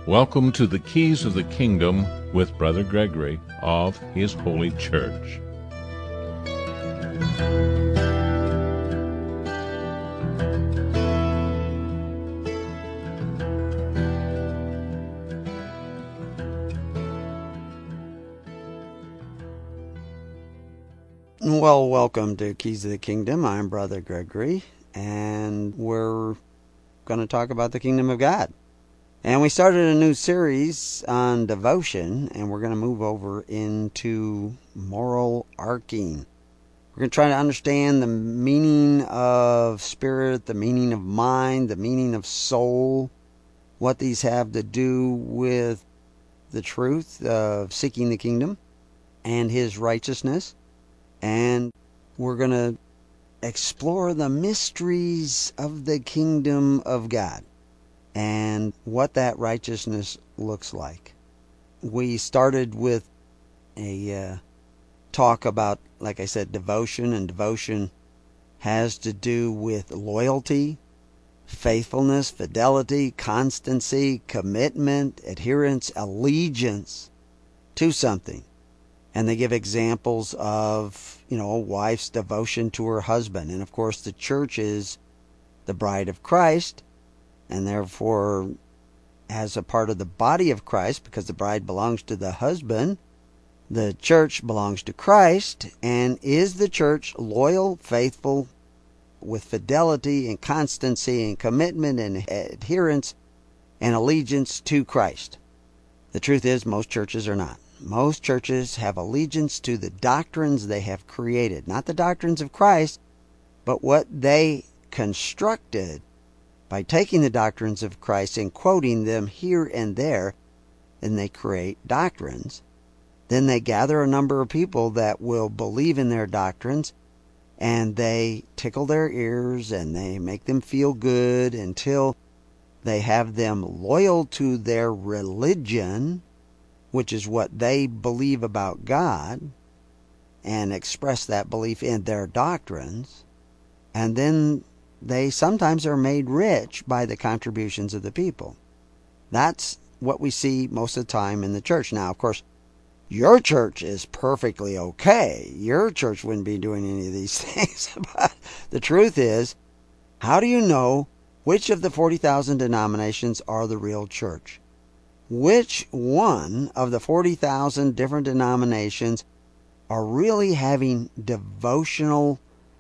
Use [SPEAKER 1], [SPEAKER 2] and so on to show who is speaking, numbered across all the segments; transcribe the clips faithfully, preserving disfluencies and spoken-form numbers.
[SPEAKER 1] Welcome to the Keys of the Kingdom with Brother Gregory of His Holy Church.
[SPEAKER 2] Well, welcome to Keys of the Kingdom. I'm Brother Gregory, and we're going to talk about the Kingdom of God. And we started a new series on devotion, and we're going to move over into moral arcing. We're going to try to understand the meaning of spirit, the meaning of mind, the meaning of soul, what these have to do with the truth of seeking the kingdom and His righteousness. And we're going to explore the mysteries of the kingdom of God and what that righteousness looks like. We started with a uh, talk about, like I said, devotion, and devotion has to do with loyalty, faithfulness, fidelity, constancy, commitment, adherence, allegiance to something. And they give examples of, you know, a wife's devotion to her husband. And of course, the church is the bride of Christ, and therefore, as a part of the body of Christ, because the bride belongs to the husband, the church belongs to Christ. And is the church loyal, faithful, with fidelity and constancy and commitment and adherence and allegiance to Christ? The truth is, most churches are not. Most churches have allegiance to the doctrines they have created. Not the doctrines of Christ, but what they constructed by taking the doctrines of Christ and quoting them here and there. Then they create doctrines. Then they gather a number of people that will believe in their doctrines, and they tickle their ears and they make them feel good until they have them loyal to their religion, which is what they believe about God, and express that belief in their doctrines. And then they sometimes are made rich by the contributions of the people. That's what we see most of the time in the church. Now, of course, your church is perfectly okay. Your church wouldn't be doing any of these things. But the truth is, how do you know which of the forty thousand denominations are the real church? Which one of the forty thousand different denominations are really having devotional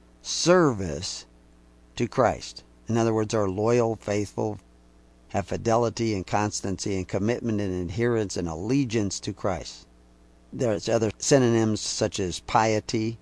[SPEAKER 2] service to Christ? In other words, are loyal, faithful, have fidelity and constancy and commitment and adherence and allegiance to Christ. There's other synonyms such as piety,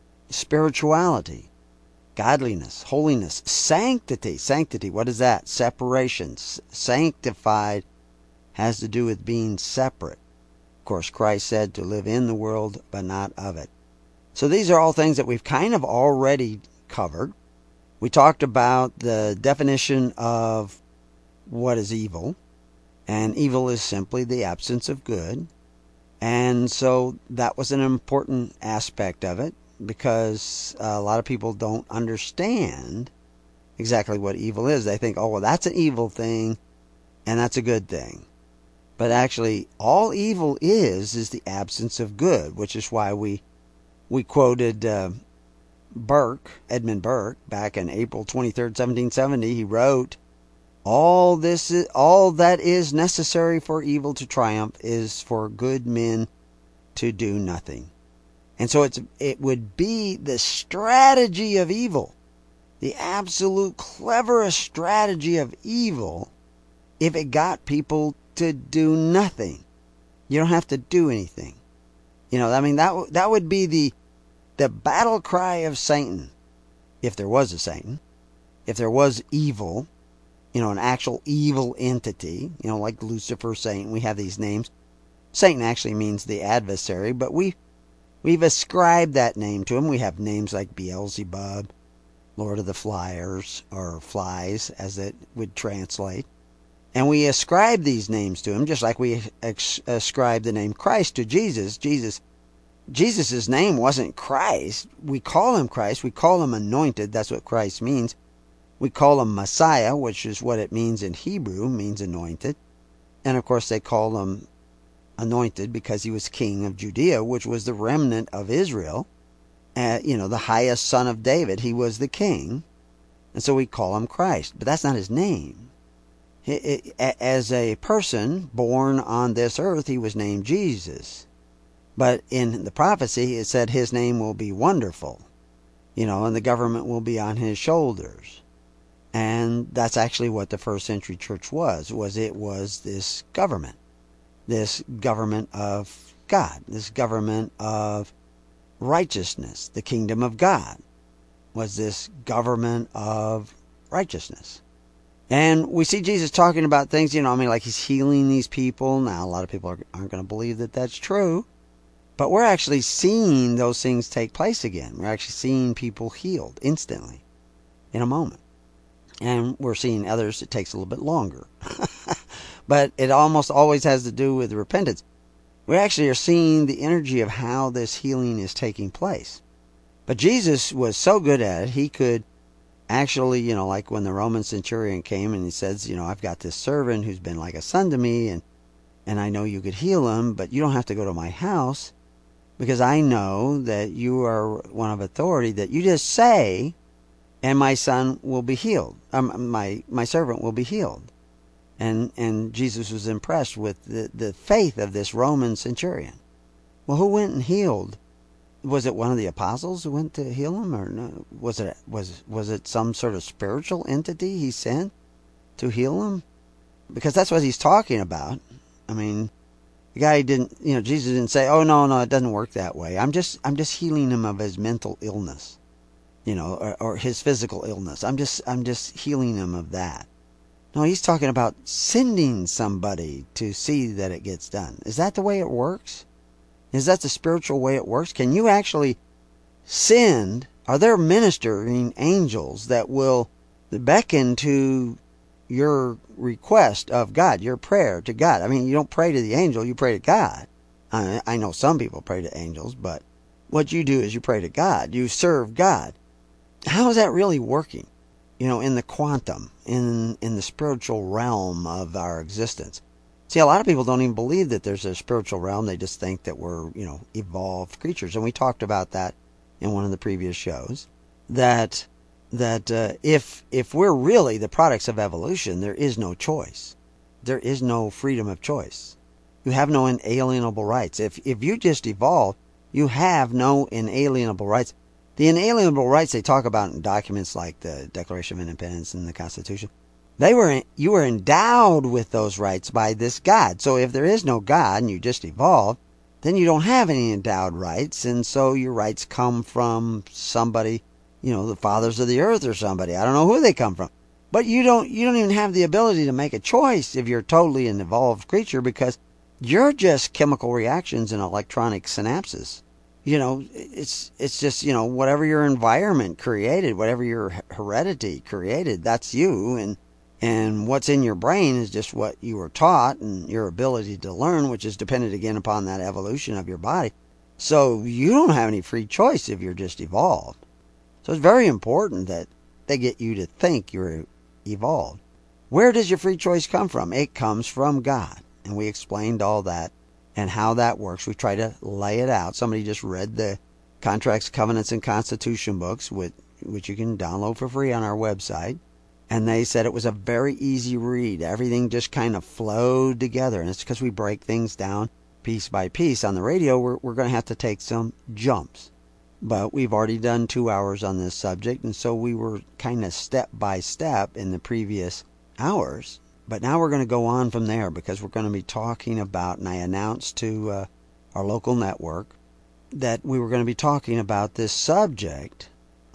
[SPEAKER 2] spirituality, godliness, holiness, sanctity. Sanctity, what is that? Separation. Sanctified has to do with being separate. Of course, Christ said to live in the world, but not of it. So these are all things that we've kind of already covered. We talked about the definition of what is evil. And evil is simply the absence of good. And so that was an important aspect of it, because a lot of people don't understand exactly what evil is. They think, oh, well, that's an evil thing, and that's a good thing. But actually, all evil is, is the absence of good, which is why we we quoted uh, Burke, Edmund Burke, back in April twenty-third, seventeen seventy. He wrote, all this is, all that is necessary for evil to triumph is for good men to do nothing. And so it's it would be the strategy of evil, the absolute cleverest strategy of evil, if it got people to do nothing. You don't have to do anything. You know, I mean, that that would be the the battle cry of Satan, if there was a Satan, if there was evil, you know, an actual evil entity, you know, like Lucifer, Satan. We have these names. Satan actually means the adversary, but we we've ascribed that name to him. We have names like Beelzebub, Lord of the Flyers, or Flies, as it would translate. And we ascribe these names to him, just like we ex- ascribe the name Christ to Jesus. Jesus, Jesus' name wasn't Christ. We call him Christ. We call him anointed. That's what Christ means. We call him Messiah, which is what it means in Hebrew, means anointed. And of course they called him anointed because he was king of Judea, which was the remnant of Israel. Uh, you know, the highest son of David. He was the king. And so we call him Christ. But that's not his name. He, it, as a person born on this earth, he was named Jesus. But in the prophecy, it said his name will be Wonderful. You know, and the government will be on his shoulders. And that's actually what the first century church was, was it was this government. This government of God. This government of righteousness. The kingdom of God was this government of righteousness. And we see Jesus talking about things, you know, I mean, like he's healing these people. Now, a lot of people are, aren't going to believe that that's true. But we're actually seeing those things take place again. We're actually seeing people healed instantly in a moment. And we're seeing others, it takes a little bit longer. But it almost always has to do with repentance. We actually are seeing the energy of how this healing is taking place. But Jesus was so good at it, he could actually, you know, like when the Roman centurion came and he says, you know, I've got this servant who's been like a son to me, and, and I know you could heal him, but you don't have to go to my house because I know that you are one of authority, that you just say, and my son will be healed. Um, my, my servant will be healed. And and Jesus was impressed with the, the faith of this Roman centurion. Well, who went and healed? Was it one of the apostles who went to heal him, or no? Was it was was it some sort of spiritual entity he sent to heal him? Because that's what he's talking about. I mean, the guy didn't, you know, Jesus didn't say, "Oh no, no, it doesn't work that way. I'm just I'm just healing him of his mental illness, you know, or, or his physical illness. I'm just I'm just healing him of that." No, he's talking about sending somebody to see that it gets done. Is that the way it works? Is that the spiritual way it works? Can you actually send, are there ministering angels that will beckon to your request of God, your prayer to God? I mean, you don't pray to the angel, you pray to God. I, I know some people pray to angels, but what you do is you pray to God. You serve God. How is that really working? You know, in the quantum, in in the spiritual realm of our existence. See, a lot of people don't even believe that there's a spiritual realm. They just think that we're, you know, evolved creatures. And we talked about that in one of the previous shows. That that uh, if if we're really the products of evolution, there is no choice. There is no freedom of choice. You have no inalienable rights. If if you just evolve, you have no inalienable rights. The inalienable rights they talk about in documents like the Declaration of Independence and the Constitution, they were you were endowed with those rights by this God. So if there is no God and you just evolved, then you don't have any endowed rights, and so your rights come from somebody, you know, the fathers of the earth or somebody. I don't know who they come from. But you don't you don't even have the ability to make a choice if you're totally an evolved creature, because you're just chemical reactions and electronic synapses. You know, it's it's just, you know, whatever your environment created, whatever your heredity created, that's you. And and what's in your brain is just what you were taught and your ability to learn, which is dependent again upon that evolution of your body. So you don't have any free choice if you're just evolved. So it's very important that they get you to think you're evolved. Where does your free choice come from? It comes from God. And we explained all that and how that works. We try to lay it out. Somebody just read the Contracts, Covenants, and Constitution books, which, which you can download for free on our website. And they said it was a very easy read. Everything just kind of flowed together. And it's because we break things down piece by piece. On the radio, we're, we're going to have to take some jumps. But we've already done two hours on this subject. And so we were kind of step by step in the previous hours. But now we're going to go on from there, because we're going to be talking about, and I announced to uh, our local network that we were going to be talking about this subject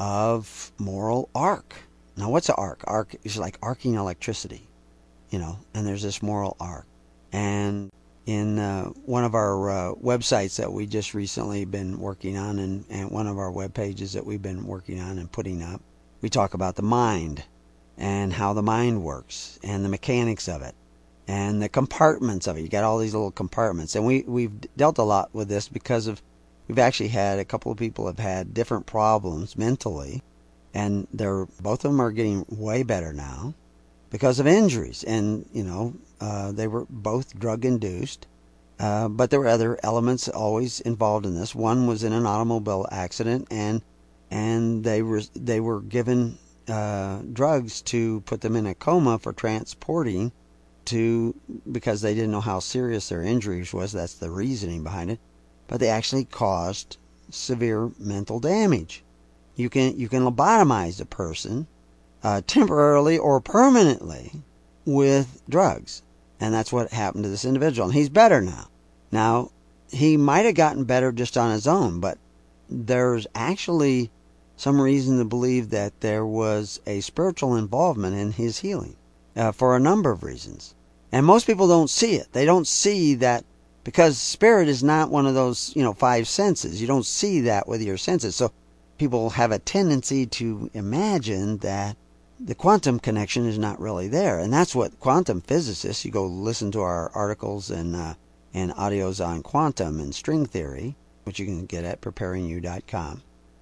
[SPEAKER 2] of moral arc. Now, what's an arc? Arc is like arcing electricity, you know, and there's this moral arc. And in uh, one of our uh, websites that we just recently been working on, and, and one of our web pages that we've been working on and putting up, we talk about the mind and how the mind works and the mechanics of it and the compartments of it. You got all these little compartments. And we, we've dealt a lot with this because of, we've actually had, a couple of people have had different problems mentally, and they're, both of them are getting way better now. because of injuries. And, you know, uh, they were both drug-induced. Uh, but there were other elements always involved in this. One was in an automobile accident, and and they were they were given uh, drugs to put them in a coma for transporting to, because they didn't know how serious their injuries was. That's the reasoning behind it. But they actually caused severe mental damage. You can you can lobotomize a person uh, temporarily or permanently with drugs. And that's what happened to this individual. And he's better now. Now, he might have gotten better just on his own, but there's actually some reason to believe that there was a spiritual involvement in his healing uh, for a number of reasons. And most people don't see it. They don't see that, because spirit is not one of those, you know, five senses. You don't see that with your senses. So people have a tendency to imagine that the quantum connection is not really there. And that's what quantum physicists, you go listen to our articles and uh, and audios on quantum and string theory, which you can get at preparing you dot com.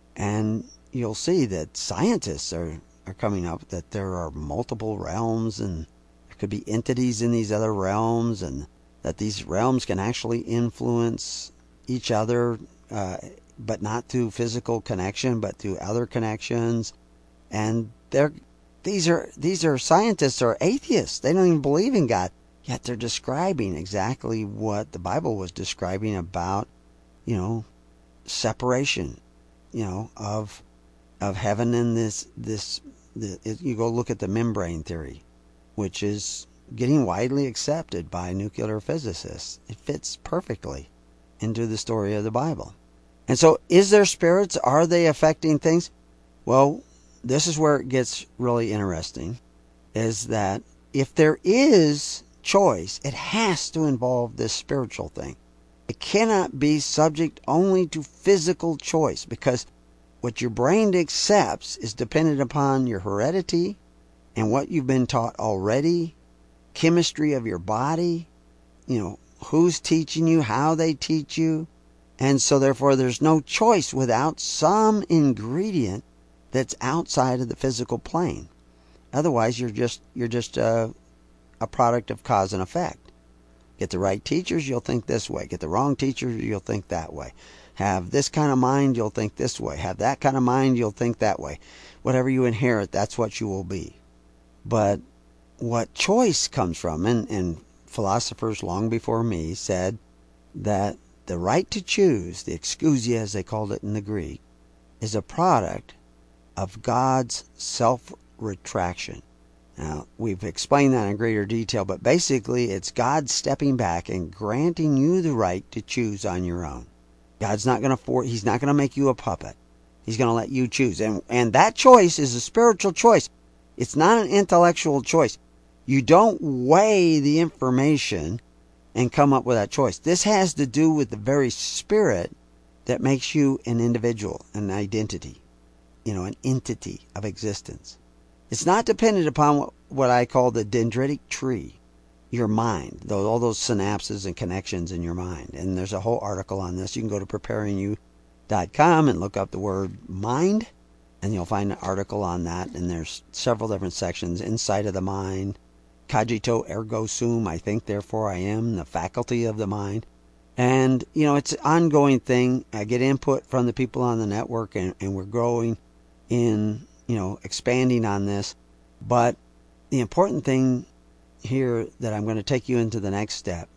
[SPEAKER 2] And you'll see that scientists are, are coming up that there are multiple realms, and there could be entities in these other realms, and that these realms can actually influence each other, uh, but not through physical connection, but through other connections. And they're These are these are scientists or atheists. They don't even believe in God. Yet they're describing exactly what the Bible was describing about, you know, separation, you know, of of heaven and this this. The, it, you go look at the membrane theory, which is getting widely accepted by nuclear physicists. It fits perfectly into the story of the Bible. And so, is there spirits? Are they affecting things? Well, this is where it gets really interesting, is that if there is choice, it has to involve this spiritual thing. It cannot be subject only to physical choice, because what your brain accepts is dependent upon your heredity and what you've been taught already, chemistry of your body, you know, who's teaching you, how they teach you. And so therefore there's no choice without some ingredient that's outside of the physical plane. Otherwise, you're just you're just a, a product of cause and effect. Get the right teachers, you'll think this way. Get the wrong teachers, you'll think that way. Have this kind of mind, you'll think this way. Have that kind of mind, you'll think that way. Whatever you inherit, that's what you will be. But what choice comes from, and, and philosophers long before me said that the right to choose, the exousia as they called it in the Greek, is a product of God's self-retraction. Now, we've explained that in greater detail, but basically it's God stepping back and granting you the right to choose on your own. God's not going to force, He's not going to make you a puppet. He's going to let you choose. And, and that choice is a spiritual choice. It's not an intellectual choice. You don't weigh the information and come up with that choice. This has to do with the very spirit that makes you an individual, an identity. You know, an entity of existence. It's not dependent upon what, what I call the dendritic tree, your mind, those, all those synapses and connections in your mind. And there's a whole article on this. You can go to preparing you dot com and look up the word mind, and you'll find an article on that. And there's several different sections inside of the mind. Cogito ergo sum, I think, therefore I am, the faculty of the mind. And, you know, it's an ongoing thing. I get input from the people on the network, and, and we're growing in, you know, expanding on this. But the important thing here that I'm going to take you into the next step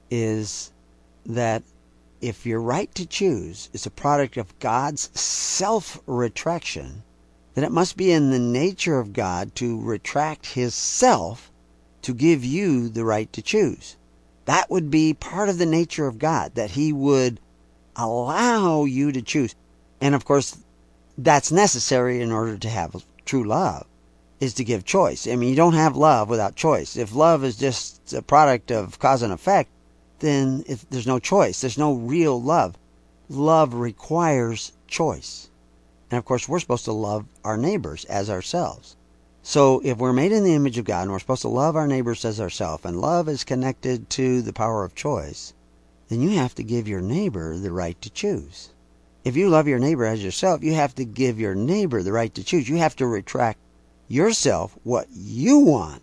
[SPEAKER 2] is that if your right to choose is a product of God's self-retraction, then it must be in the nature of God to retract His self to give you the right to choose. That would be part of the nature of God, that He would allow you to choose. And of course, that's necessary in order to have true love, is to give choice. I mean, you don't have love without choice. If love is just a product of cause and effect, then if there's no choice. There's no real love. Love requires choice. And of course, we're supposed to love our neighbors as ourselves. So if we're made in the image of God and we're supposed to love our neighbors as ourselves, and love is connected to the power of choice, then you have to give your neighbor the right to choose. If you love your neighbor as yourself, you have to give your neighbor the right to choose. You have to retract yourself what you want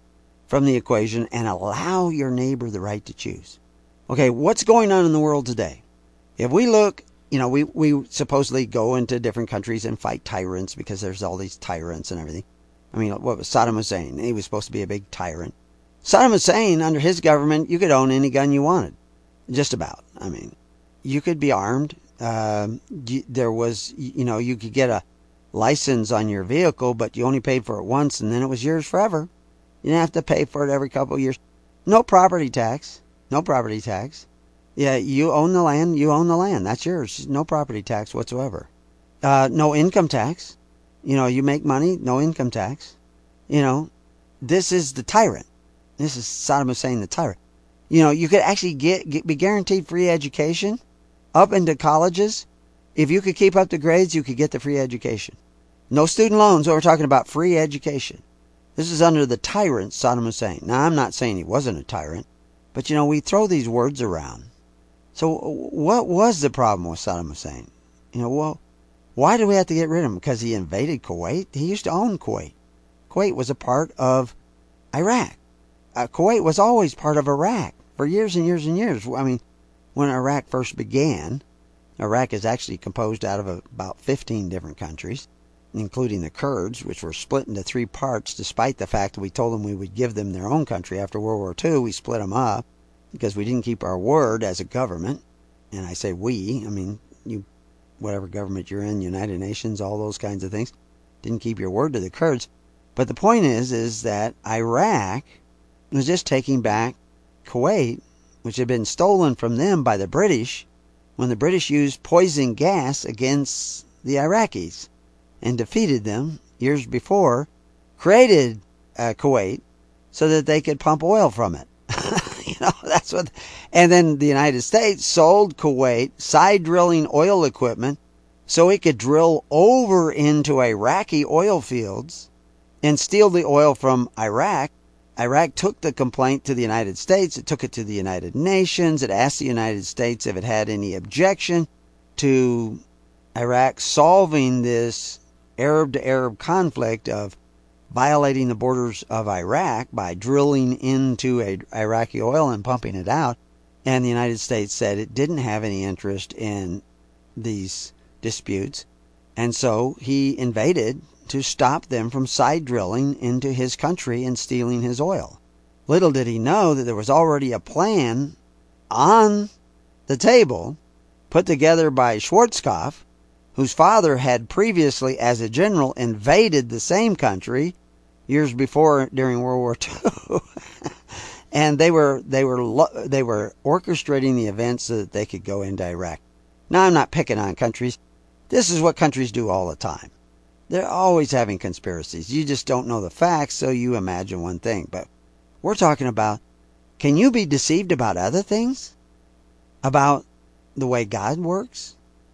[SPEAKER 2] from the equation and allow your neighbor the right to choose. Okay, what's going on in the world today? If we look, you know, we, we supposedly go into different countries and fight tyrants because there's all these tyrants and everything. I mean, what was Saddam Hussein? He was supposed to be a big tyrant. Saddam Hussein, under his government, you could own any gun you wanted. Just about. I mean, you could be armed. Uh, there was, you know, you could get a license on your vehicle, but you only paid for it once and then it was yours forever. You didn't have to pay for it every couple of years. No property tax. No property tax. Yeah, you own the land, you own the land. That's yours. No property tax whatsoever. Uh, no income tax. You know, you make money, no income tax. You know, this is the tyrant. This is Saddam Hussein, the tyrant. You know, you could actually get, get be guaranteed free education up into colleges. If you could keep up the grades, you could get the free education. No student loans, we're talking about free education. This is under the tyrant Saddam Hussein. Now, I'm not saying he wasn't a tyrant, but you know, we throw these words around. So what was the problem with Saddam Hussein? You know, well, why did we have to get rid of him? Because he invaded Kuwait? He used to own Kuwait. Kuwait was a part of Iraq. Uh, Kuwait was always part of Iraq for years and years and years. I mean, when Iraq first began, Iraq is actually composed out of about fifteen different countries, including the Kurds, which were split into three parts, despite the fact that we told them we would give them their own country. After World War Two, we split them up because we didn't keep our word as a government. And I say we, I mean, you, whatever government you're in, United Nations, all those kinds of things, didn't keep your word to the Kurds. But the point is, is that Iraq was just taking back Kuwait, which had been stolen from them by the British when the British used poison gas against the Iraqis and defeated them years before, created uh, Kuwait so that they could pump oil from it. You know, that's what. And then the United States sold Kuwait side drilling oil equipment so it could drill over into Iraqi oil fields and steal the oil from Iraq. Iraq took the complaint to the United States. It took it to the United Nations. It asked the United States if it had any objection to Iraq solving this Arab to Arab conflict of violating the borders of Iraq by drilling into a Iraqi oil and pumping it out. And the United States said it didn't have any interest in these disputes. And so he invaded to stop them from side drilling into his country and stealing his oil. Little did he know that there was already a plan on the table put together by Schwarzkopf, whose father had previously, as a general, invaded the same country years before during World War Two. And they were they were they were orchestrating the events so that they could go into Iraq. Now, I'm not picking on countries. This is what countries do all the time. They're always having conspiracies. You just don't know the facts, so you imagine one thing. But we're talking about, can you be deceived about other things? About the way God works?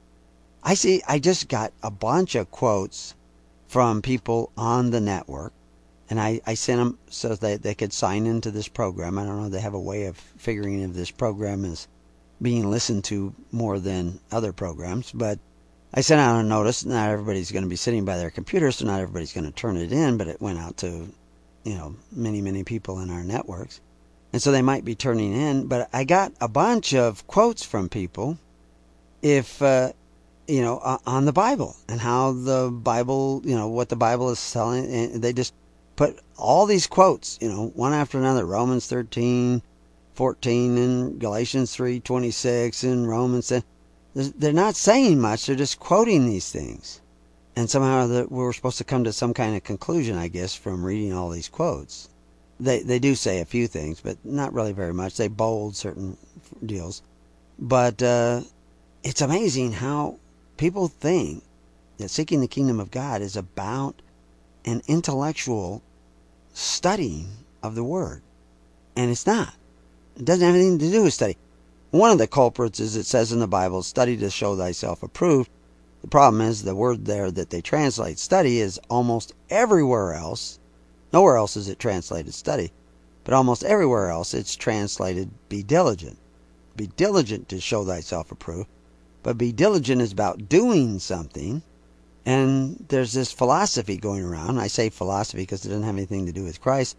[SPEAKER 2] I see, I just got a bunch of quotes from people on the network, and I, I sent them so that they could sign into this program. I don't know, they have a way of figuring if this program is being listened to more than other programs, but I sent out a notice. Not everybody's going to be sitting by their computer, so not everybody's going to turn it in, but it went out to, you know, many, many people in our networks. And so they might be turning in, but I got a bunch of quotes from people if, uh, you know, on the Bible and how the Bible, you know, what the Bible is telling. And they just put all these quotes, you know, one after another. Romans thirteen, fourteen, and Galatians three, twenty-six, and Romans. They're not saying much. They're just quoting these things. And somehow we're supposed to come to some kind of conclusion, I guess, from reading all these quotes. They they do say a few things, but not really very much. They bold certain deals. But uh, it's amazing how people think that seeking the kingdom of God is about an intellectual studying of the Word. And it's not. It doesn't have anything to do with study. One of the culprits is it says in the Bible, study to show thyself approved. The problem is the word there that they translate study is almost everywhere else. Nowhere else is it translated study. But almost everywhere else it's translated be diligent. Be diligent to show thyself approved. But be diligent is about doing something. And there's this philosophy going around. I say philosophy because it doesn't have anything to do with Christ.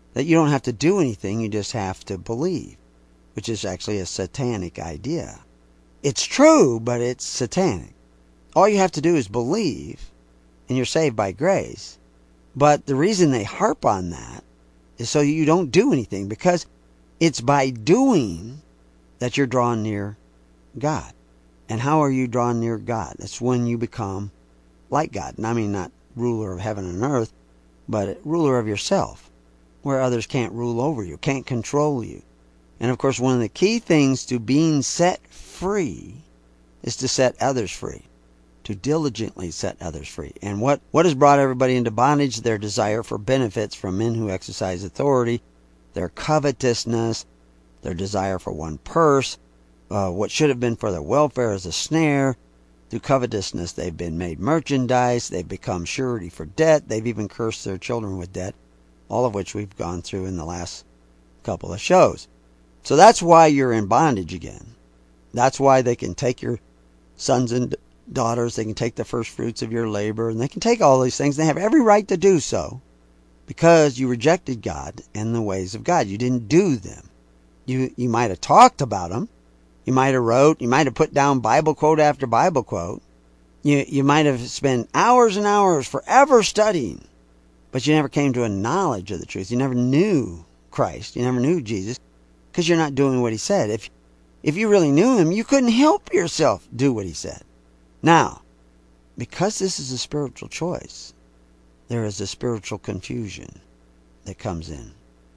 [SPEAKER 2] that you don't have to do anything, you just have to believe, which is actually a satanic idea. It's true, but it's satanic. All you have to do is believe, and you're saved by grace. But the reason they harp on that is so you don't do anything, because it's by doing that you're drawn near God. And how are you drawn near God? That's when you become like God. And I mean not ruler of heaven and earth, but ruler of yourself, where others can't rule over you, can't control you. And of course, one of the key things to being set free is to set others free, to diligently set others free. And what, what has brought everybody into bondage? Their desire for benefits from men who exercise authority, their covetousness, their desire for one purse, uh, what should have been for their welfare is a snare. Through covetousness, they've been made merchandise, they've become surety for debt, they've even cursed their children with debt, all of which we've gone through in the last couple of shows. So that's why you're in bondage again. That's why they can take your sons and daughters, they can take the first fruits of your labor, and they can take all these things. They have every right to do so because you rejected God and the ways of God. You didn't do them. You, you might have talked about them. You might have wrote, you might have put down Bible quote after Bible quote. You, you might have spent hours and hours forever studying, but you never came to a knowledge of the truth. You never knew Christ. You never knew Jesus because you're not doing what he said. If, if you really knew him, you couldn't help yourself do what he said. Now, because this is a spiritual choice, there is a spiritual confusion that comes in.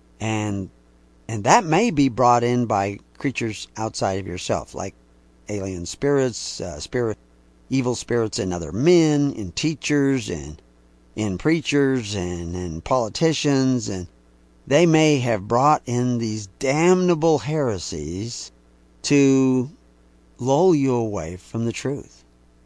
[SPEAKER 2] And and that may be brought in by creatures outside of yourself, like alien spirits, uh, spirit, evil spirits in other men, in teachers, and in preachers, and in politicians. And they may have brought in these damnable heresies to lull you away from the truth.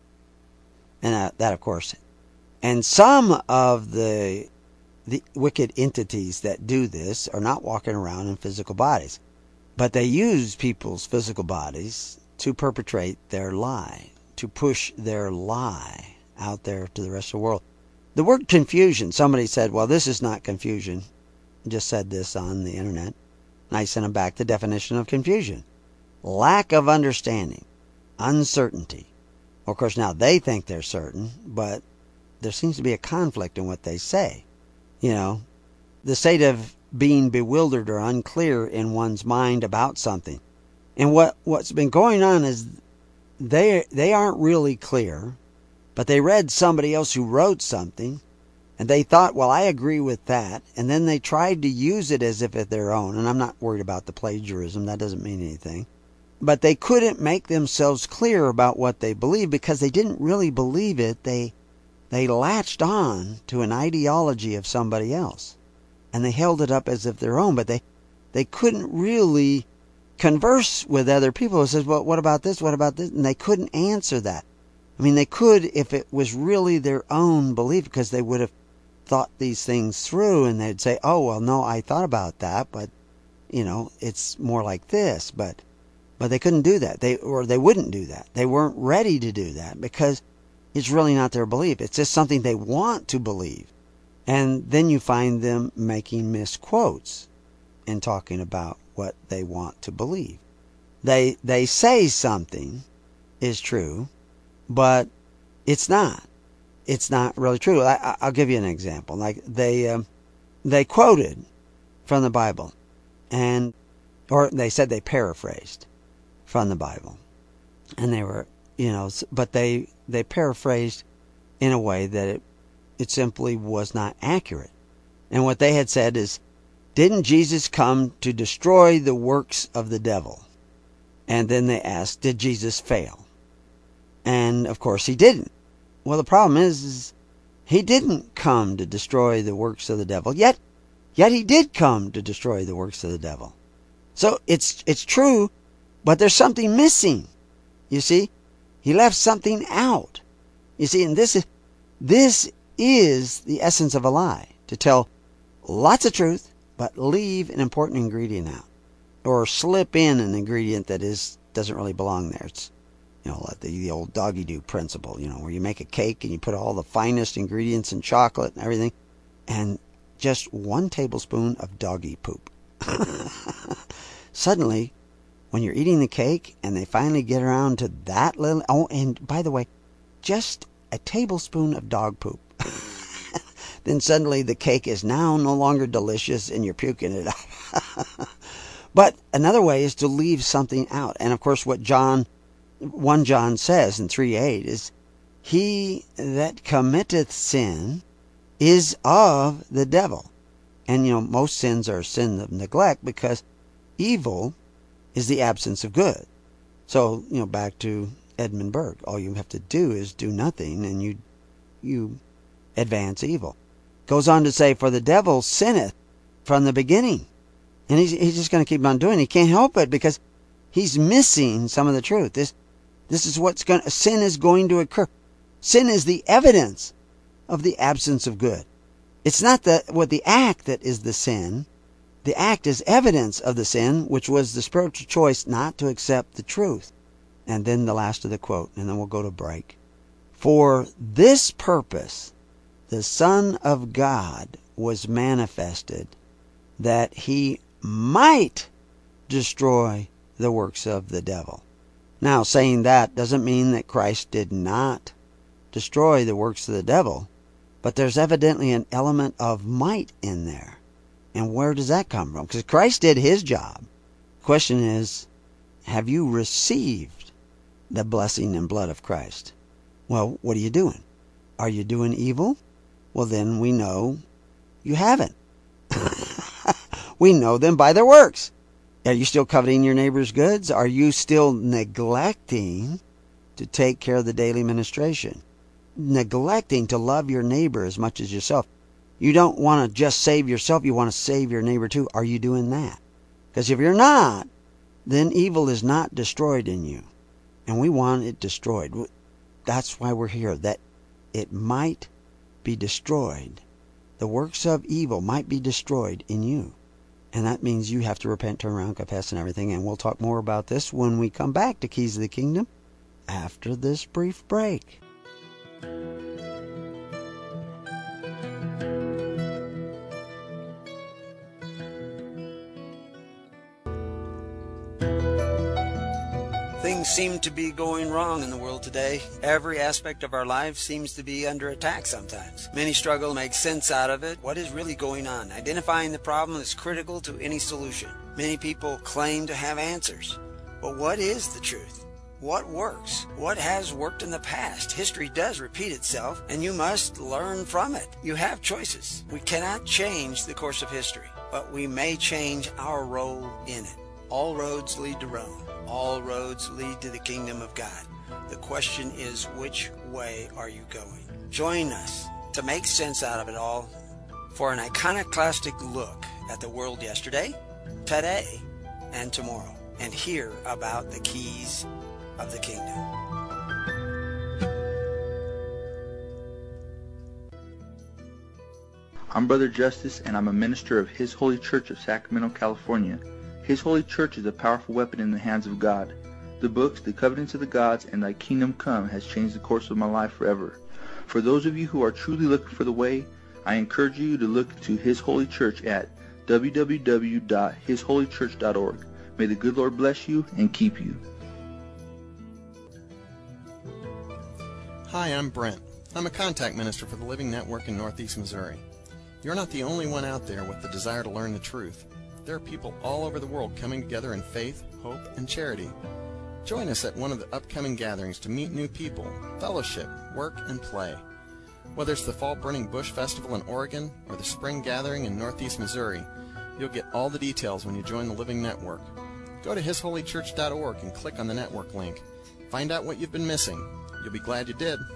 [SPEAKER 2] And that, that of course, and some of the the wicked entities that do this are not walking around in physical bodies, but they use people's physical bodies to perpetrate their lie, to push their lie out there to the rest of the world. The word confusion, somebody said, well, this is not confusion. I just said this on the internet. And I sent them back the definition of confusion. Lack of understanding, uncertainty. Of course, now they think they're certain, but there seems to be a conflict in what they say. You know, the state of being bewildered or unclear in one's mind about something. And what, what's been going on is they, they aren't really clear, but they read somebody else who wrote something, and they thought, well, I agree with that. And then they tried to use it as if it's their own. And I'm not worried about the plagiarism. That doesn't mean anything. But they couldn't make themselves clear about what they believed because they didn't really believe it. They, they latched on to an ideology of somebody else. And they held it up as if their own. But they, they couldn't really converse with other people who says, well, what about this? What about this? And they couldn't answer that. I mean, they could if it was really their own belief, because they would have thought these things through and they'd say, oh, well, no, I thought about that, but, you know, it's more like this. But but they couldn't do that. They or they wouldn't do that. They weren't ready to do that because it's really not their belief. It's just something they want to believe. And then you find them making misquotes and talking about what they want to believe. They they say something is true, but it's not. It's not really true. I, I'll give you an example. Like they um, they quoted from the Bible, and or they said they paraphrased from the Bible, and they were, you know, but they they paraphrased in a way that it it simply was not accurate. And what they had said is, didn't Jesus come to destroy the works of the devil? And then they asked, did Jesus fail? And of course he didn't. Well, the problem is, is he didn't come to destroy the works of the devil. Yet, yet he did come to destroy the works of the devil. So it's it's true, but there's something missing. You see, he left something out. You see, and this is this is the essence of a lie: to tell lots of truth, but leave an important ingredient out, or slip in an ingredient that is doesn't really belong there. It's, you know, like the, the old doggy-do principle, you know, where you make a cake and you put all the finest ingredients and chocolate and everything, and just one tablespoon of doggy poop. Suddenly, when you're eating the cake and they finally get around to that little... Oh, and by the way, just a tablespoon of dog poop. Then suddenly the cake is now no longer delicious and you're puking it out. But another way is to leave something out. And of course what John, First John says in three eight is, he that committeth sin is of the devil. And you know, most sins are sin of neglect because evil is the absence of good. So, you know, back to Edmund Burke. All you have to do is do nothing and you you advance evil. Goes on to say, for the devil sinneth from the beginning. And he's, he's just going to keep on doing it. He can't help it because he's missing some of the truth. This this is what's going to, sin is going to occur. Sin is the evidence of the absence of good. It's not the what the act that is the sin. The act is evidence of the sin, which was the spiritual choice not to accept the truth. And then the last of the quote, and then we'll go to break. For this purpose the Son of God was manifested, that he might destroy the works of the devil. Now, saying that doesn't mean that Christ did not destroy the works of the devil, but there's evidently an element of might in there. And where does that come from? Because Christ did his job. The question is, have you received the blessing and blood of Christ? Well, what are you doing? Are you doing evil? Well, then we know you haven't. We know them by their works. Are you still coveting your neighbor's goods? Are you still neglecting to take care of the daily ministration? Neglecting to love your neighbor as much as yourself. You don't want to just save yourself, you want to save your neighbor too. Are you doing that? Because if you're not, then evil is not destroyed in you. And we want it destroyed. That's why we're here, that it might be destroyed. The works of evil might be destroyed in you. And that means you have to repent, turn around, confess, and everything. And we'll talk more about this when we come back to Keys of the Kingdom after this brief break. Things seem to be going wrong in the world today. Every aspect of our lives seems to be under attack sometimes. Many struggle to make sense out of it. What is really going on? Identifying the problem is critical to any solution. Many people claim to have answers. But what is the truth? What works? What has worked in the past? History does repeat itself, and you must learn from it. You have choices. We cannot change the course of history, but we may change our role in it. All roads lead to Rome. All roads lead to the kingdom of God. The question is, which way are you going? Join us to make sense out of it all for an iconoclastic look at the world yesterday, today, and tomorrow, and hear about the keys of the kingdom.
[SPEAKER 3] I'm Brother Justice, and I'm a minister of His Holy Church of Sacramento, California. His Holy Church is a powerful weapon in the hands of God. The books, The Covenants of the Gods, and Thy Kingdom Come has changed the course of my life forever. For those of you who are truly looking for the way, I encourage you to look to His Holy Church at w w w dot his holy church dot org. May the good Lord bless you and keep you.
[SPEAKER 4] Hi, I'm Brent. I'm a contact minister for the Living Network in Northeast Missouri. You're not the only one out there with the desire to learn the truth. There are people all over the world coming together in faith, hope, and charity. Join us at one of the upcoming gatherings to meet new people, fellowship, work, and play. Whether it's the Fall Burning Bush Festival in Oregon or the Spring Gathering in Northeast Missouri, you'll get all the details when you join the Living Network. Go to his holy church dot org and click on the network link. Find out what you've been missing. You'll be glad you did.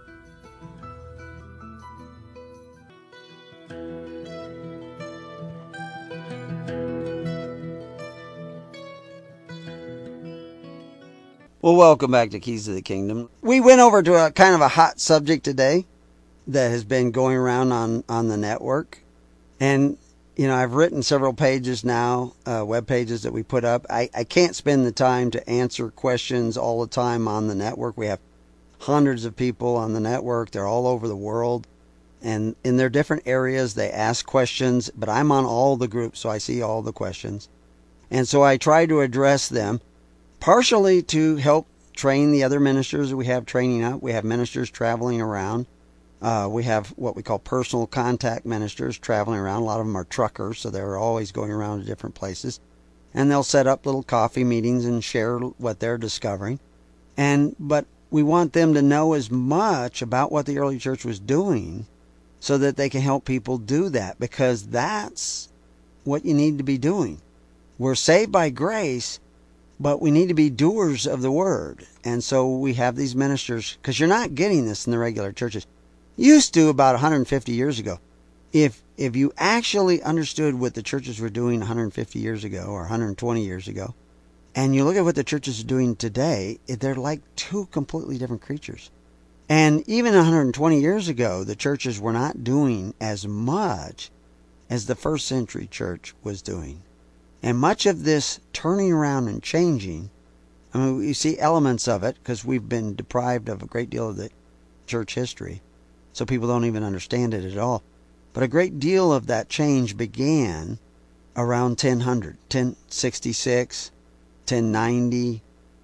[SPEAKER 2] Well, welcome back to Keys of the Kingdom. We went over to a kind of a hot subject today that has been going around on, on the network. And, you know, I've written several pages now, uh, web pages that we put up. I, I can't spend the time to answer questions all the time on the network. We have hundreds of people on the network. They're all over the world. And in their different areas, they ask questions, but I'm on all the groups, so I see all the questions. And so I try to address them, partially to help train the other ministers that we have training up. We have ministers traveling around. Uh, we have what we call personal contact ministers traveling around. A lot of them are truckers, so they're always going around to different places. And they'll set up little coffee meetings and share what they're discovering. And but we want them to know as much about what the early church was doing so that they can help people do that, because that's what you need to be doing. We're saved by grace, but we need to be doers of the word. And so we have these ministers, because you're not getting this in the regular churches. Used to about one hundred fifty years ago. If if you actually understood what the churches were doing one hundred fifty years ago or one hundred twenty years ago, and you look at what the churches are doing today, they're like two completely different creatures. And even one hundred twenty years ago, the churches were not doing as much as the first century church was doing. And much of this turning around and changing, I mean, we see elements of it because we've been deprived of a great deal of the church history. So people don't even understand it at all. But a great deal of that change began around ten hundred, ten sixty-six, ten ninety,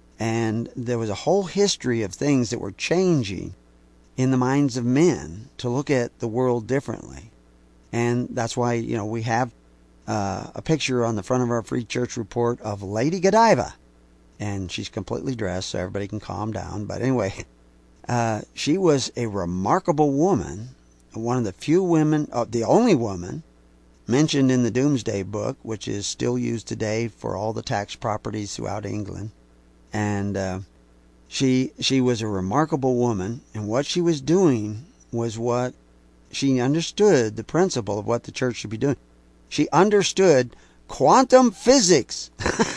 [SPEAKER 2] and there was a whole history of things that were changing in the minds of men to look at the world differently. And that's why, you know, we have uh, a picture on the front of our free church report of Lady Godiva. And she's completely dressed so everybody can calm down. But anyway, Uh, she was a remarkable woman, one of the few women, uh, the only woman, mentioned in the Doomsday Book, which is still used today for all the tax properties throughout England. And uh, she she was a remarkable woman, and what she was doing was what she understood, the principle of what the church should be doing. She understood quantum physics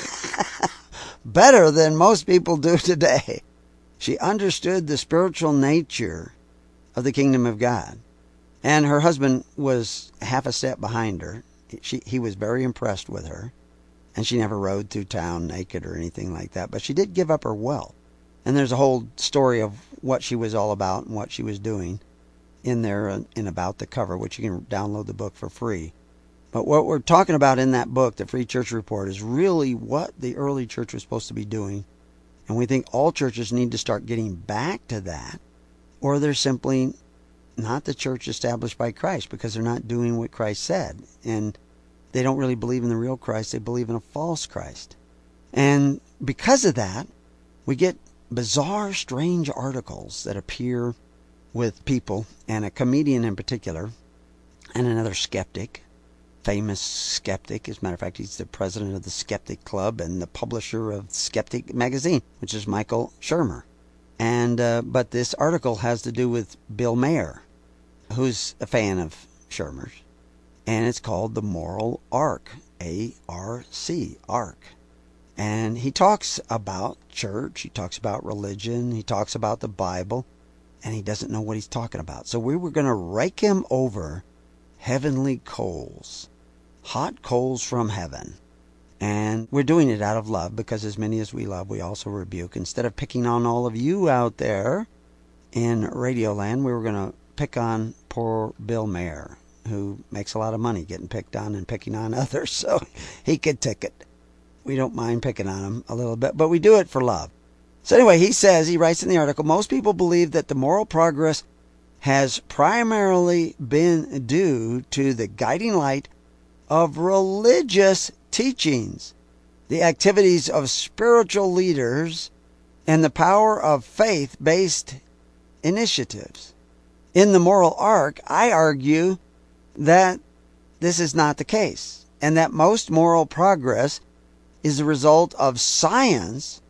[SPEAKER 2] better than most people do today. She understood the spiritual nature of the kingdom of God. And her husband was half a step behind her. She, he was very impressed with her. And she never rode through town naked or anything like that. But she did give up her wealth. And there's a whole story of what she was all about and what she was doing in there in about the cover, which you can download the book for free. But what we're talking about in that book, the Free Church Report, is really what the early church was supposed to be doing. And we think all churches need to start getting back to that, or they're simply not the church established by Christ because they're not doing what Christ said. And they don't really believe in the real Christ. They believe in a false Christ. And because of that, we get bizarre, strange articles that appear with people, and a comedian in particular, and another skeptic, famous skeptic. As a matter of fact, he's the president of the Skeptic Club and the publisher of Skeptic Magazine, which is Michael Shermer. And uh, but this article has to do with Bill Maher, who's a fan of Shermer's, and it's called The Moral Arc, A R C, Arc. And he talks about church, he talks about religion, he talks about the Bible, and he doesn't know what he's talking about. So we were going to rake him over heavenly coals, hot coals from heaven. And we're doing it out of love, because as many as we love, we also rebuke. Instead of picking on all of you out there in Radio Land, we were going to pick on poor Bill Maher, who makes a lot of money getting picked on and picking on others, so he could take it. We don't mind picking on him a little bit, but we do it for love. So anyway, he says, he writes in the article, most people believe that the moral progress has primarily been due to the guiding light of religious teachings, the activities of spiritual leaders, and the power of faith-based initiatives. In the Moral Arc, I argue that this is not the case, and that most moral progress is the result of science,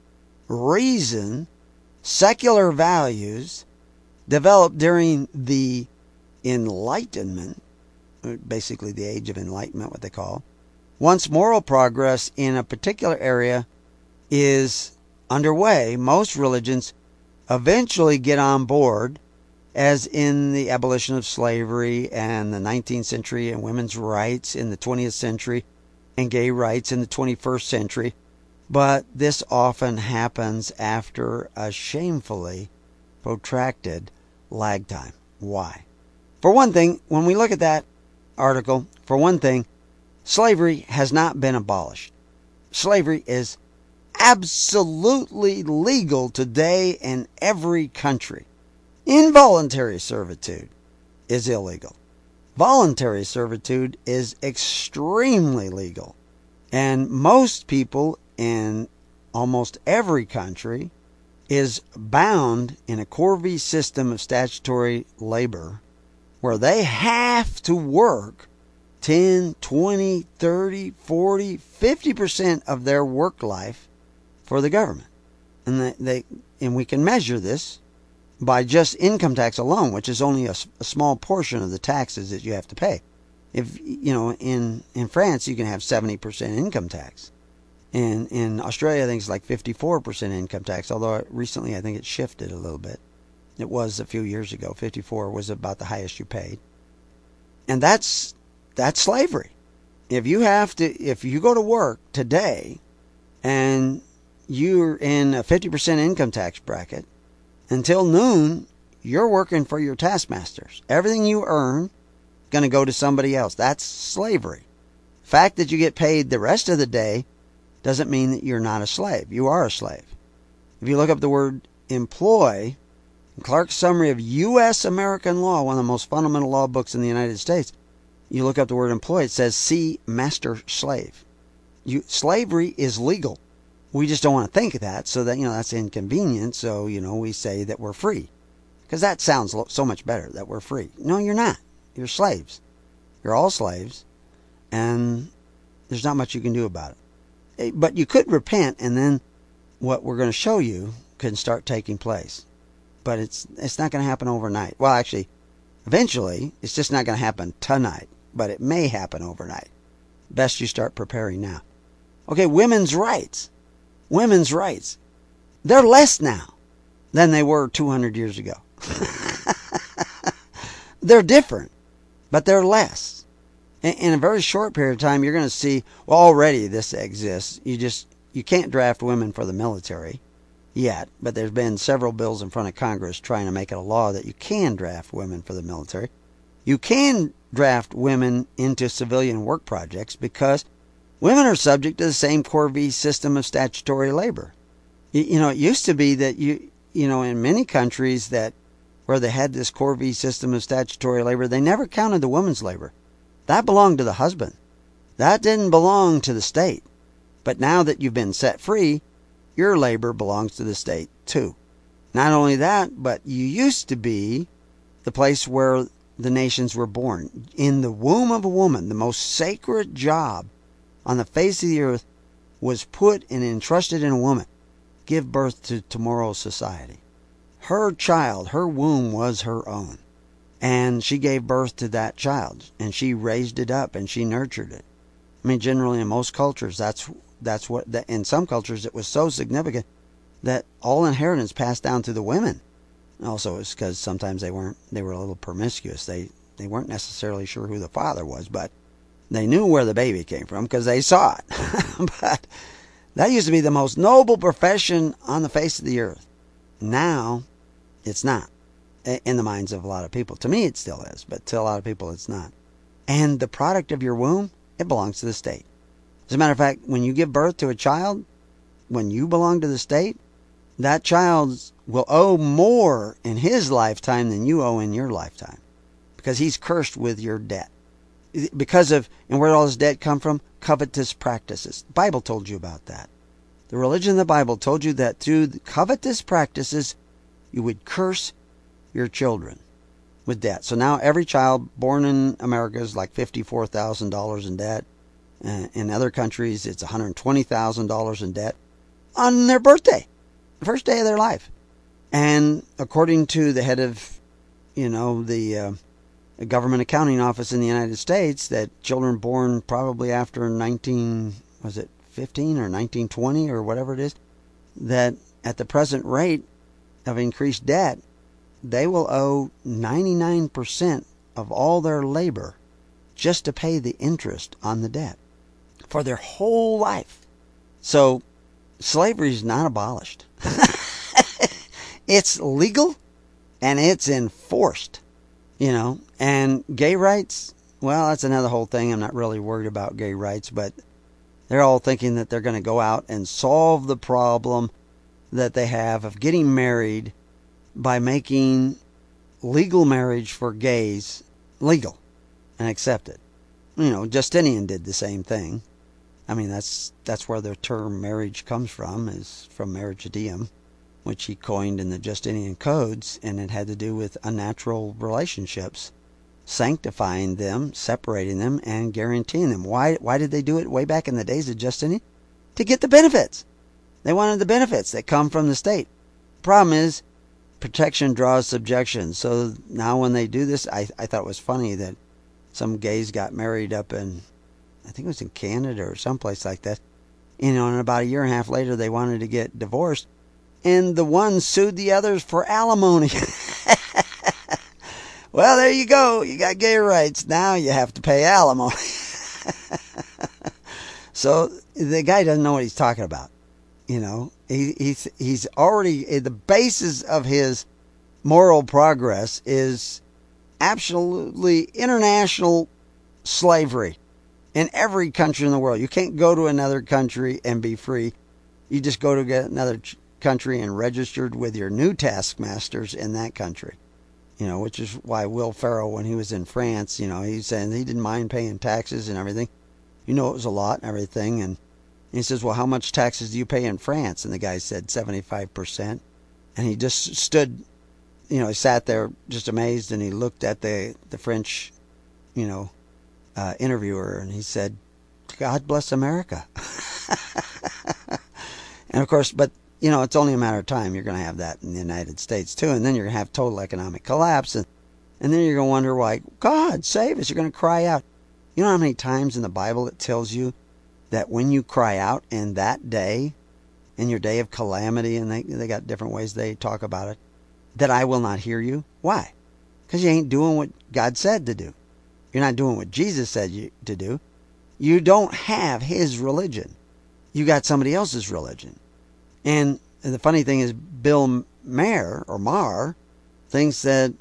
[SPEAKER 2] reason, secular values, developed during the Enlightenment, basically the Age of Enlightenment, what they call. Once moral progress in a particular area is underway, most religions eventually get on board, as in the abolition of slavery and the nineteenth century, and women's rights in the twentieth century, and gay rights in the twenty-first century. But this often happens after a shamefully protracted lag time. Why? For one thing, when we look at that article, for one thing, slavery has not been abolished. Slavery is absolutely legal today in every country. Involuntary servitude is illegal. Voluntary servitude is extremely legal. And most people in almost every country is bound in a Corvée system of statutory labor where they have to work ten, twenty, thirty, forty, fifty percent of their work life for the government. And they, they and we can measure this by just income tax alone, which is only a, a small portion of the taxes that you have to pay. If you know, in in France you can have seventy percent income tax. In in Australia I think it's like fifty-four percent income tax, although recently I think it shifted a little bit. It was a few years ago. fifty-four was about the highest you paid. And that's that's slavery. If you have to if you go to work today and you're in a fifty percent income tax bracket, until noon, you're working for your taskmasters. Everything you earn going to go to somebody else. That's slavery. The fact that you get paid the rest of the day doesn't mean that you're not a slave. You are a slave. If you look up the word employ, in Clark's Summary of U S American Law, one of the most fundamental law books in the United States, you look up the word employ, it says see master slave. You, slavery is legal. We just don't want to think of that, so that, you know, that's inconvenient. So, you know, we say that we're free. Because that sounds so much better, that we're free. No, you're not. You're slaves. You're all slaves. And there's not much you can do about it. But you could repent, and then what we're going to show you can start taking place. But it's it's not going to happen overnight. Well, actually, eventually, it's just not going to happen tonight. But it may happen overnight. Best you start preparing now. Okay, women's rights. Women's rights. They're less now than they were two hundred years ago. They're different, but they're less. In, in a very short period of time, you're going to see, well, already this exists. You just, you can't draft women for the military yet, but there's been several bills in front of Congress trying to make it a law that you can draft women for the military. You can draft women into civilian work projects because women are subject to the same Corvée system of statutory labor. You, you know, it used to be that you, you know, in many countries that where they had this Corvée system of statutory labor, they never counted the woman's labor. That belonged to the husband. That didn't belong to the state. But now that you've been set free, your labor belongs to the state too. Not only that, but you used to be the place where the nations were born. In the womb of a woman, the most sacred job on the face of the earth was put and entrusted in a woman. Give birth to tomorrow's society. Her child, her womb was her own. And she gave birth to that child. And she raised it up and she nurtured it. I mean, generally in most cultures, that's that's what, in some cultures it was so significant that all inheritance passed down to the women. Also, it's because sometimes they weren't, they were a little promiscuous. They, they weren't necessarily sure who the father was, but they knew where the baby came from because they saw it. But that used to be the most noble profession on the face of the earth. Now, it's not in the minds of a lot of people. To me, it still is, but to a lot of people, it's not. And the product of your womb, it belongs to the state. As a matter of fact, when you give birth to a child, when you belong to the state, that child will owe more in his lifetime than you owe in your lifetime because he's cursed with your debt. Because of, and where did all this debt come from? Covetous practices. The Bible told you about that. The religion of the Bible told you that through the covetous practices, you would curse your children with debt. So now every child born in America is like fifty-four thousand dollars in debt. In other countries, it's one hundred twenty thousand dollars in debt on their birthday, the first day of their life. And according to the head of, you know, the uh, government accounting office in the United States, that children born probably after nineteen, was it fifteen or nineteen twenty or whatever it is, that at the present rate of increased debt, they will owe ninety-nine percent of all their labor just to pay the interest on the debt for their whole life. So slavery is not abolished. It's legal and it's enforced. You know, and gay rights, well, that's another whole thing. I'm not really worried about gay rights, but they're all thinking that they're going to go out and solve the problem that they have of getting married by making legal marriage for gays legal and accepted. You know, Justinian did the same thing. I mean, that's that's where the term marriage comes from, is from marriage diem, which he coined in the Justinian codes, and it had to do with unnatural relationships, sanctifying them, separating them, and guaranteeing them. Why why did they do it way back in the days of Justinian? To get the benefits. They wanted the benefits that come from the state. Problem is, protection draws subjection. So now when they do this, I, I thought it was funny that some gays got married up in, I think it was in Canada or someplace like that. You know, and about a year and a half later, they wanted to get divorced. And the one sued the others for alimony. Well, there you go. You got gay rights. Now you have to pay alimony. So the guy doesn't know what he's talking about. You know, he, he's, he's already, the basis of his moral progress is absolutely international slavery in every country in the world. You can't go to another country and be free. You just go to get another country and registered with your new taskmasters in that country. You know, which is why Will Ferrell, when he was in France, you know, he said he didn't mind paying taxes and everything. You know, it was a lot and everything. And he says, well, how much taxes do you pay in France? And the guy said seventy-five percent. And he just stood, you know, he sat there just amazed, and he looked at the, the French, you know, uh, interviewer, and he said, God bless America. And of course, but, you know, it's only a matter of time. You're going to have that in the United States too. And then you're going to have total economic collapse. And, and then you're going to wonder why, God, save us. You're going to cry out. You know how many times in the Bible it tells you that when you cry out in that day, in your day of calamity, and they, they got different ways they talk about it, that I will not hear you? Why? Because you ain't doing what God said to do. You're not doing what Jesus said you, to do. You don't have his religion. You got somebody else's religion. And the funny thing is, Bill Maher, or Maher, thinks that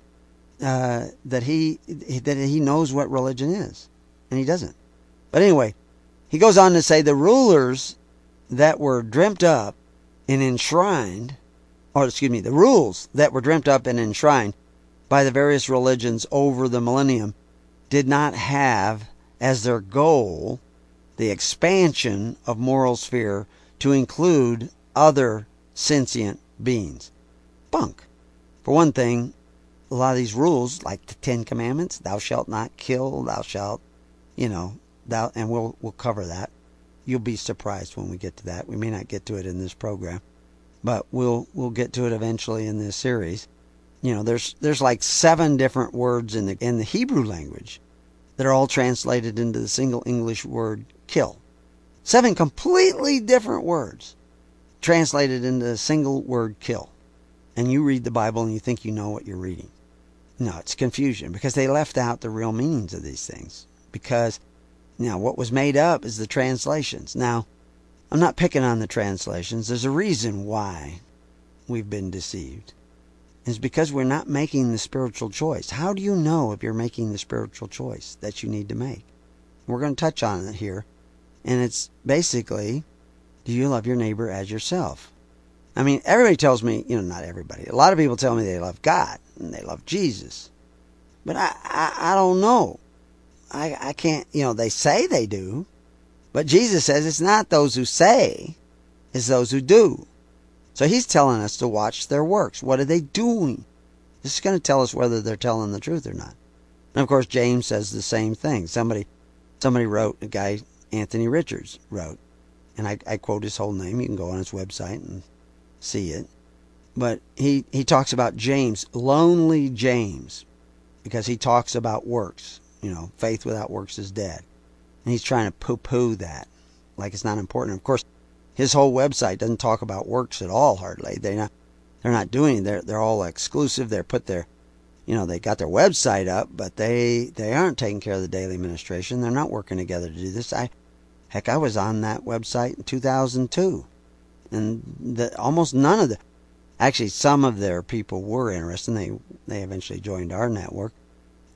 [SPEAKER 2] uh, that he that he knows what religion is, and he doesn't. But anyway, he goes on to say the rulers that were dreamt up and enshrined, or excuse me, the rules that were dreamt up and enshrined by the various religions over the millennium did not have as their goal the expansion of moral sphere to include other sentient beings. Bunk. For one thing, a lot of these rules, like the Ten Commandments, thou shalt not kill, thou shalt, you know, thou, and we'll we'll cover that. You'll be surprised when we get to that. We may not get to it in this program, but we'll we'll get to it eventually in this series. You know, there's there's like seven different words in the in the Hebrew language that are all translated into the single English word kill. Seven completely different words translated into a single word kill. And you read the Bible and you think you know what you're reading. No, it's confusion, because they left out the real meanings of these things. Because, now, what was made up is the translations. Now, I'm not picking on the translations. There's a reason why we've been deceived. It's because we're not making the spiritual choice. How do you know if you're making the spiritual choice that you need to make? We're going to touch on it here. And it's basically, do you love your neighbor as yourself? I mean, everybody tells me, you know, not everybody. A lot of people tell me they love God and they love Jesus. But I, I, I don't know. I, I can't, you know, they say they do. But Jesus says it's not those who say, it's those who do. So he's telling us to watch their works. What are they doing? This is going to tell us whether they're telling the truth or not. And of course, James says the same thing. Somebody, somebody wrote, a guy, Anthony Richards, wrote, and I, I quote his whole name. You can go on his website and see it. But he, he talks about James, lonely James, because he talks about works. You know, faith without works is dead. And he's trying to poo-poo that, like it's not important. Of course, his whole website doesn't talk about works at all, hardly. They're not, they're not doing it. They're, they're all exclusive. They're put their, you know, they got their website up, but they, they aren't taking care of the daily ministration. They're not working together to do this. I, heck, I was on that website in two thousand two. And the, almost none of the, actually some of their people were interested. And they, they eventually joined our network.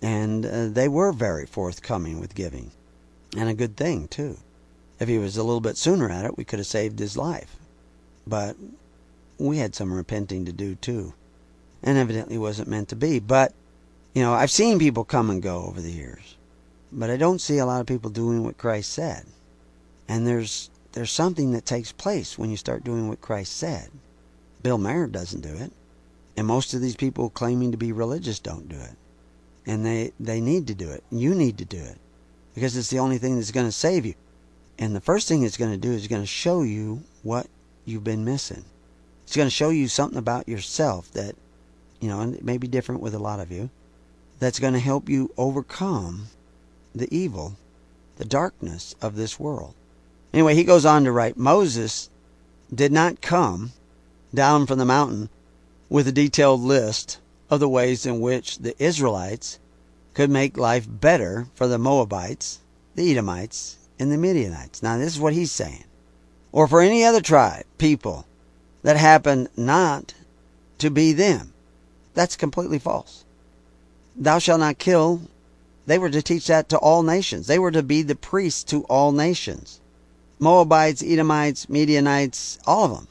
[SPEAKER 2] And uh, they were very forthcoming with giving. And a good thing, too. If he was a little bit sooner at it, we could have saved his life. But we had some repenting to do, too. And evidently wasn't meant to be. But, you know, I've seen people come and go over the years. But I don't see a lot of people doing what Christ said. And there's there's something that takes place when you start doing what Christ said. Bill Maher doesn't do it. And most of these people claiming to be religious don't do it. And they, they need to do it. You need to do it. Because it's the only thing that's going to save you. And the first thing it's going to do is going to show you what you've been missing. It's going to show you something about yourself that, you know, and it may be different with a lot of you, that's going to help you overcome the evil, the darkness of this world. Anyway, he goes on to write, Moses did not come down from the mountain with a detailed list of the ways in which the Israelites could make life better for the Moabites, the Edomites, and the Midianites. Now, this is what he's saying. Or for any other tribe, people, that happened not to be them. That's completely false. Thou shalt not kill. They were to teach that to all nations. They were to be the priests to all nations. Moabites, Edomites, Midianites, all of them.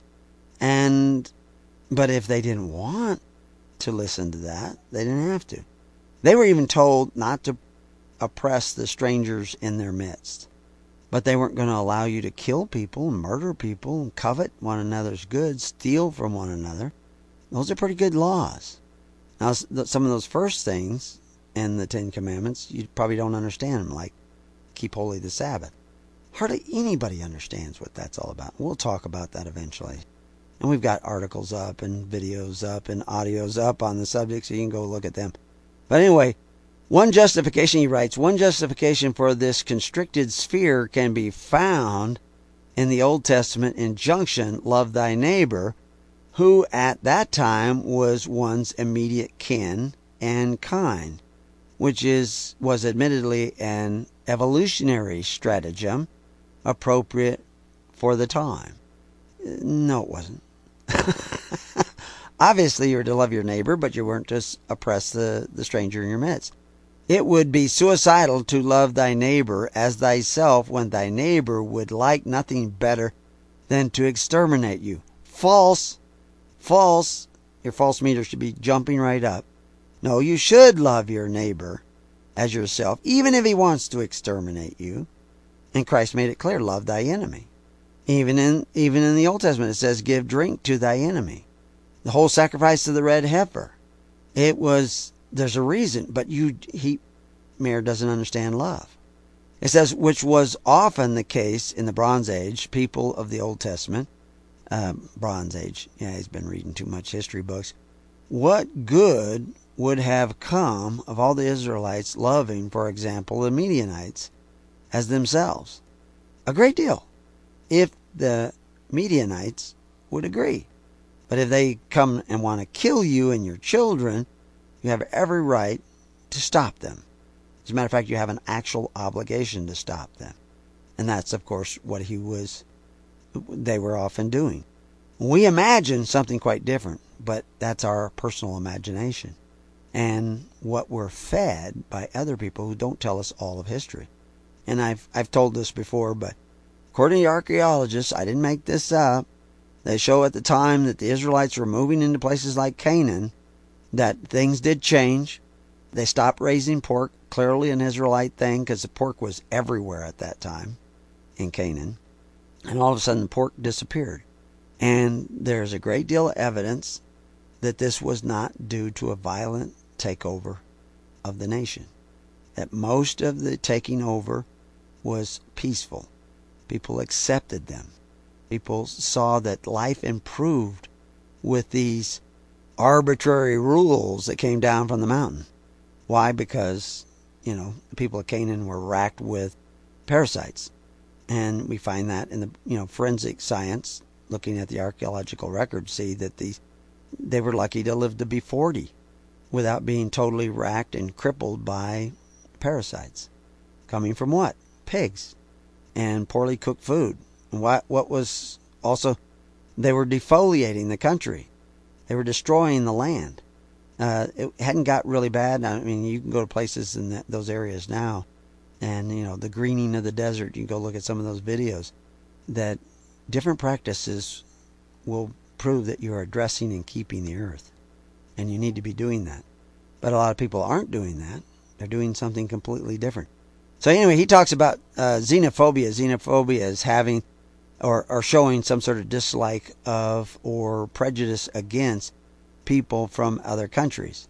[SPEAKER 2] And, but if they didn't want to listen to that, they didn't have to. They were even told not to oppress the strangers in their midst. But they weren't going to allow you to kill people, murder people, and covet one another's goods, steal from one another. Those are pretty good laws. Now, some of those first things in the Ten Commandments, you probably don't understand them, like keep holy the Sabbath. Hardly anybody understands what that's all about. We'll talk about that eventually. And we've got articles up and videos up and audios up on the subject, so you can go look at them. But anyway, one justification, he writes, one justification for this constricted sphere can be found in the Old Testament injunction, love thy neighbor, who at that time was one's immediate kin and kind, which is was admittedly an evolutionary stratagem appropriate for the time. No, it wasn't. Obviously, you were to love your neighbor, but you weren't to oppress the, the stranger in your midst. It would be suicidal to love thy neighbor as thyself when thy neighbor would like nothing better than to exterminate you. False. False. Your false meter should be jumping right up. No, you should love your neighbor as yourself, even if he wants to exterminate you. And Christ made it clear, love thy enemy. Even in even in the Old Testament, it says, give drink to thy enemy. The whole sacrifice of the red heifer. It was, there's a reason, but you, he, Mayer doesn't understand love. It says, which was often the case in the Bronze Age, people of the Old Testament, uh, Bronze Age, yeah, he's been reading too much history books. What good would have come of all the Israelites loving, for example, the Midianites as themselves? A great deal, if the Midianites would agree. But if they come and want to kill you and your children, you have every right to stop them. As a matter of fact, you have an actual obligation to stop them. And that's, of course, what he was, they were often doing. We imagine something quite different, but that's our personal imagination. And what we're fed by other people who don't tell us all of history. And I've I've told this before, but according to archaeologists, I didn't make this up, they show at the time that the Israelites were moving into places like Canaan, that things did change. They stopped raising pork, clearly an Israelite thing, because the pork was everywhere at that time in Canaan. And all of a sudden the pork disappeared. And there's a great deal of evidence that this was not due to a violent takeover of the nation. That most of the taking over was peaceful. People accepted them. People saw that life improved with these arbitrary rules that came down from the mountain. Why? Because, you know, the people of Canaan were racked with parasites. And we find that in the, you know, forensic science, looking at the archaeological records, see that these, they were lucky to live to be forty without being totally racked and crippled by parasites. Coming from what? Pigs and poorly cooked food. And what, what was also, they were defoliating the country. They were destroying the land. Uh, it hadn't got really bad. I mean, you can go to places in that, those areas now, and, you know, the greening of the desert, you can go look at some of those videos, that different practices will prove that you are addressing and keeping the earth. And you need to be doing that. But a lot of people aren't doing that. They're doing something completely different. So anyway, he talks about uh, xenophobia. Xenophobia is having or, or showing some sort of dislike of or prejudice against people from other countries.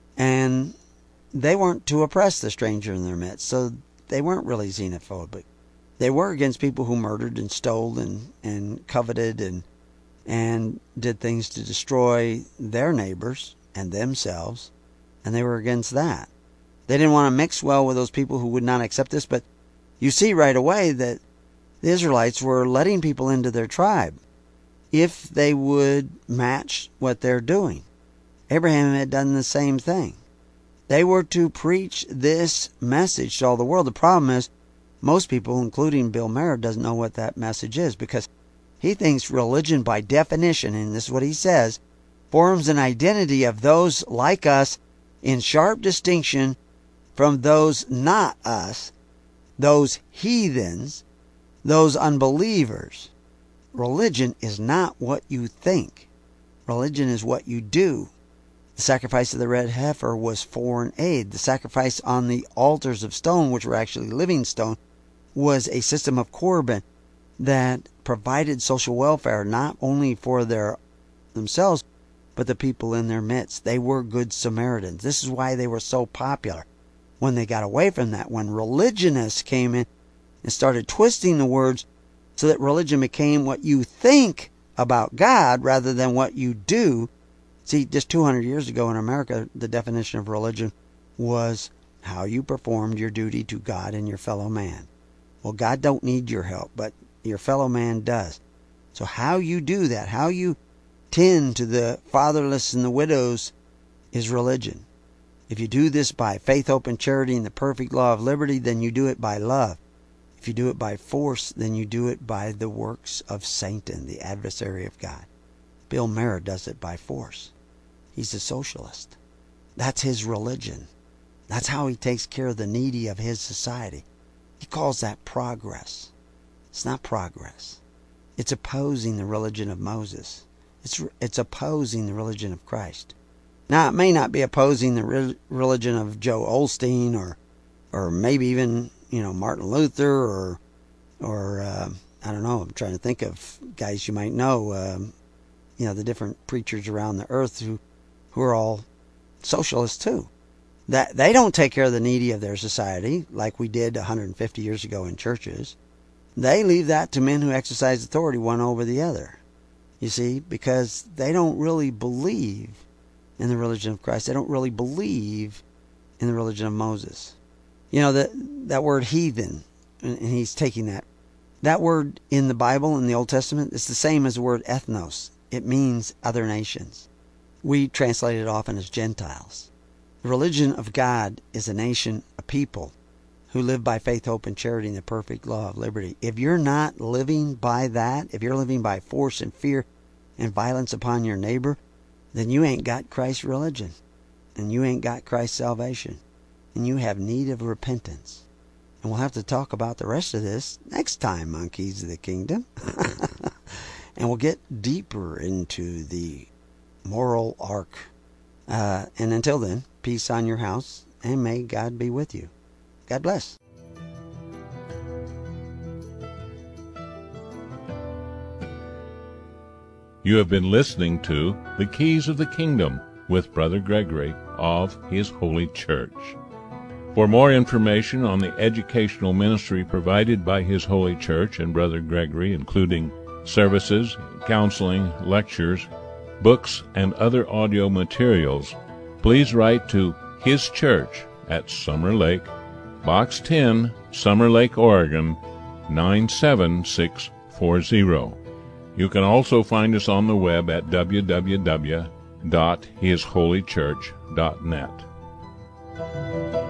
[SPEAKER 2] And they weren't to oppress the stranger in their midst, so they weren't really xenophobic. They were against people who murdered and stole and, and coveted and and did things to destroy their neighbors and themselves, and they were against that. They didn't want to mix well with those people who would not accept this, but you see right away that the Israelites were letting people into their tribe if they would match what they're doing. Abraham had done the same thing. They were to preach this message to all the world. The problem is most people, including Bill Maher, doesn't know what that message is, because he thinks religion by definition, and this is what he says, forms an identity of those like us in sharp distinction from those not us, those heathens, those unbelievers. Religion is not what you think. Religion is what you do. The sacrifice of the red heifer was foreign aid. The sacrifice on the altars of stone, which were actually living stone, was a system of Corban that provided social welfare not only for their themselves, but the people in their midst. They were good Samaritans. This is why they were so popular. When they got away from that, when religionists came in and started twisting the words so that religion became what you think about God rather than what you do. See, just two hundred years ago in America, the definition of religion was how you performed your duty to God and your fellow man. Well, God don't need your help, but your fellow man does. So how you do that, how you tend to the fatherless and the widows, is religion. If you do this by faith, hope, and charity and the perfect law of liberty, then you do it by love. If you do it by force, then you do it by the works of Satan, the adversary of God. Bill Maher does it by force. He's a socialist. That's his religion. That's how he takes care of the needy of his society. He calls that progress. It's not progress. It's opposing the religion of Moses. It's it's opposing the religion of Christ. Now, it may not be opposing the re- religion of Joe Osteen or or maybe even, you know, Martin Luther or, or uh, I don't know, I'm trying to think of guys you might know, um, you know, the different preachers around the earth who, who are all socialists too. That they don't take care of the needy of their society like we did one hundred fifty years ago in churches. They leave that to men who exercise authority one over the other. You see, because they don't really believe in the religion of Christ. They don't really believe in the religion of Moses. You know, that that word heathen, and he's taking that. That word in the Bible, in the Old Testament, it's the same as the word ethnos. It means other nations. We translate it often as Gentiles. The religion of God is a nation, a people, who live by faith, hope, and charity in the perfect law of liberty. If you're not living by that, if you're living by force and fear and violence upon your neighbor, then you ain't got Christ's religion, and you ain't got Christ's salvation, and you have need of repentance. And we'll have to talk about the rest of this next time on Keys of the Kingdom. And we'll get deeper into the moral arc. Uh, and until then, peace on your house, and may God be with you. God bless.
[SPEAKER 1] You have been listening to The Keys of the Kingdom with Brother Gregory of His Holy Church. For more information on the educational ministry provided by His Holy Church and Brother Gregory, including services, counseling, lectures, books, and other audio materials, please write to His Church at Summer Lake, Box ten, Summer Lake, Oregon, nine seven six four zero. You can also find us on the web at w w w dot his holy church dot net.